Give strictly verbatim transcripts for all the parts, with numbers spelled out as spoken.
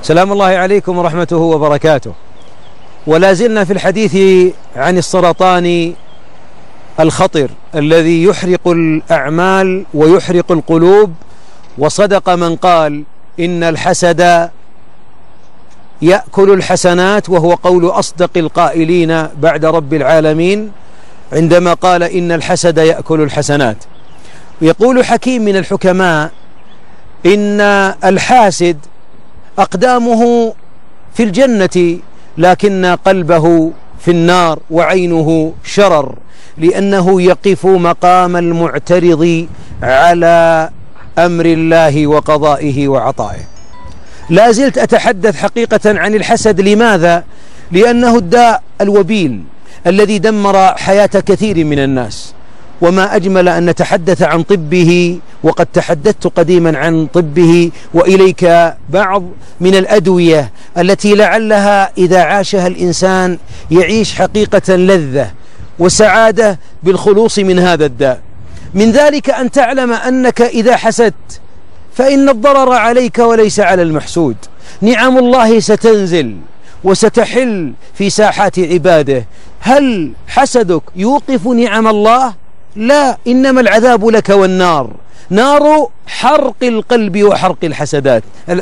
سلام الله عليكم ورحمته وبركاته. ولا زلنا في الحديث عن السرطان الخطر الذي يحرق الأعمال ويحرق القلوب. وصدق من قال إن الحسد يأكل الحسنات، وهو قول أصدق القائلين بعد رب العالمين عندما قال إن الحسد يأكل الحسنات. يقول حكيم من الحكماء إن الحاسد أقدامه في الجنة لكن قلبه في النار وعينه شرر، لأنه يقف مقام المعترض على أمر الله وقضائه وعطائه. لا زلت أتحدث حقيقة عن الحسد. لماذا؟ لأنه الداء الوبيل الذي دمر حياة كثير من الناس، وما أجمل أن نتحدث عن طبه، وقد تحدثت قديما عن طبه، وإليك بعض من الأدوية التي لعلها إذا عاشها الإنسان يعيش حقيقة لذة وسعادة بالخلوص من هذا الداء. من ذلك أن تعلم أنك إذا حسدت فإن الضرر عليك وليس على المحسود. نعم الله ستنزل وستحل في ساحات عباده. هل حسدك يوقف نعم الله؟ لا، إنما العذاب لك والنار، نار حرق القلب وحرق الحسدات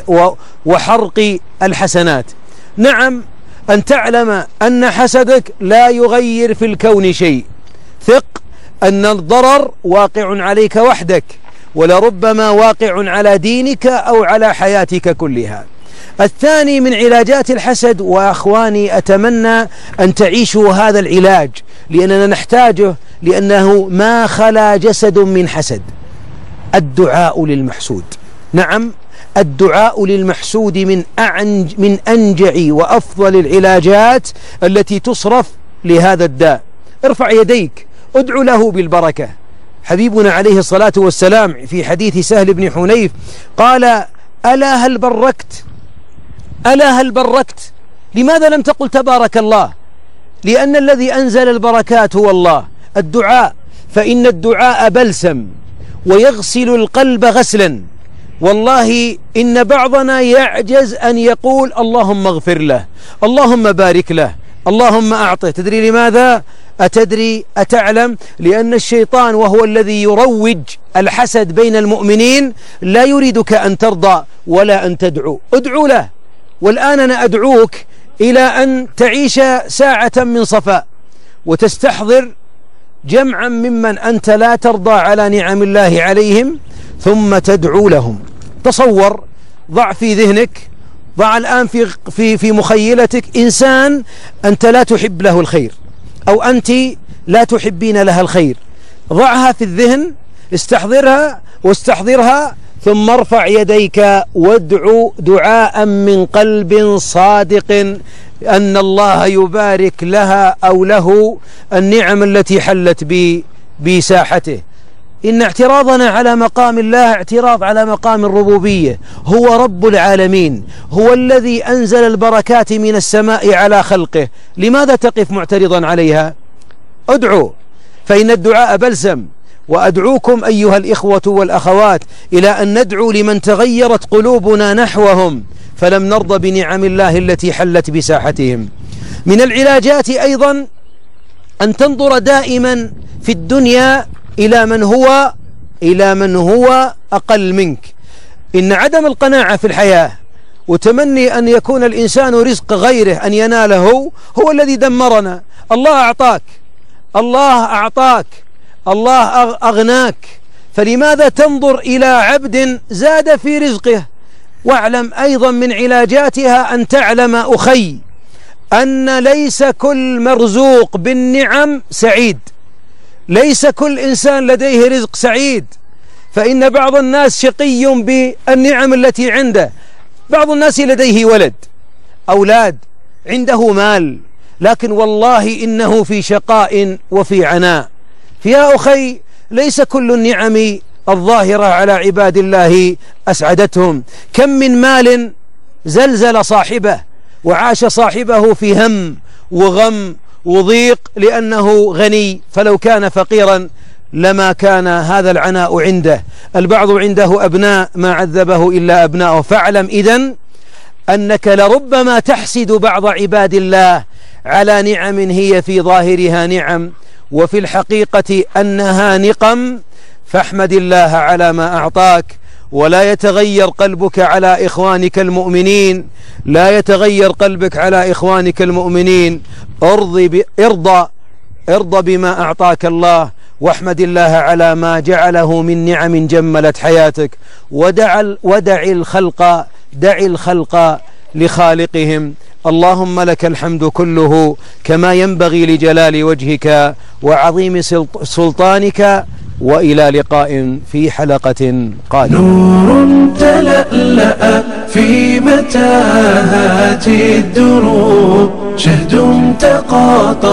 وحرق الحسنات. نعم، أن تعلم أن حسدك لا يغير في الكون شيء. ثق أن الضرر واقع عليك وحدك، ولربما واقع على دينك أو على حياتك كلها. الثاني من علاجات الحسد، وأخواني أتمنى أن تعيشوا هذا العلاج لأننا نحتاجه، لأنه ما خلا جسد من حسد، الدعاء للمحسود. نعم، الدعاء للمحسود من أعنج من أنجع وأفضل العلاجات التي تصرف لهذا الداء. ارفع يديك، ادعو له بالبركة. حبيبنا عليه الصلاة والسلام في حديث سهل بن حنيف قال: ألا هل بركت؟ ألا هل بركت؟ لماذا لم تقل تبارك الله؟ لأن الذي أنزل البركات هو الله. الدعاء، فإن الدعاء بلسم ويغسل القلب غسلا. والله إن بعضنا يعجز أن يقول اللهم اغفر له، اللهم بارك له، اللهم أعطه. تدري لماذا؟ أتدري أتعلم؟ لأن الشيطان وهو الذي يروج الحسد بين المؤمنين لا يريدك أن ترضى ولا أن تدعو. ادعو له. والآن أنا أدعوك إلى أن تعيش ساعة من صفاء، وتستحضر جمعا ممن أنت لا ترضى على نعم الله عليهم، ثم تدعو لهم. تصور، ضع في ذهنك، ضع الآن في في في مخيلتك إنسان أنت لا تحب له الخير، أو أنت لا تحبين لها الخير. ضعها في الذهن، استحضرها واستحضرها، ثم ارفع يديك وادعو دعاء من قلب صادق أن الله يبارك لها أو له النعم التي حلت بساحته. إن اعتراضنا على مقام الله اعتراض على مقام الربوبية. هو رب العالمين، هو الذي أنزل البركات من السماء على خلقه. لماذا تقف معترضا عليها؟ ادعو، فإن الدعاء بلسم. وأدعوكم أيها الإخوة والأخوات إلى أن ندعو لمن تغيرت قلوبنا نحوهم فلم نرضى بنعم الله التي حلت بساحتهم. من العلاجات أيضا أن تنظر دائما في الدنيا إلى من هو إلى من هو أقل منك. إن عدم القناعة في الحياة وتمني أن يكون الإنسان رزق غيره أن يناله هو الذي دمرنا. الله أعطاك، الله أعطاك، الله أغناك، فلماذا تنظر إلى عبد زاد في رزقه؟ واعلم أيضا من علاجاتها أن تعلم أخي أن ليس كل مرزوق بالنعم سعيد، ليس كل إنسان لديه رزق سعيد، فإن بعض الناس شقي بالنعم التي عنده. بعض الناس لديه ولد، أولاد، عنده مال، لكن والله إنه في شقاء وفي عناء. فيا أخي، ليس كل النعم الظاهرة على عباد الله أسعدتهم. كم من مال زلزل صاحبه وعاش صاحبه في هم وغم وضيق لأنه غني، فلو كان فقيرا لما كان هذا العناء عنده. البعض عنده أبناء ما عذبه إلا أبناؤه. فاعلم إذن أنك لربما تحسد بعض عباد الله على نعم هي في ظاهرها نعم وفي الحقيقة أنها نقم، فاحمد الله على ما أعطاك، ولا يتغير قلبك على إخوانك المؤمنين، لا يتغير قلبك على إخوانك المؤمنين. ارضي ب... ارضى ارضى بما أعطاك الله، واحمد الله على ما جعله من نعم جملت حياتك، ودع ودع الخلق دع الخلق لخالقهم. اللهم لك الحمد كله كما ينبغي لجلال وجهك وعظيم سلطانك، وإلى لقاء في حلقة قادمة. نور تلألأ في متاهات الدروب، شهد تقاطع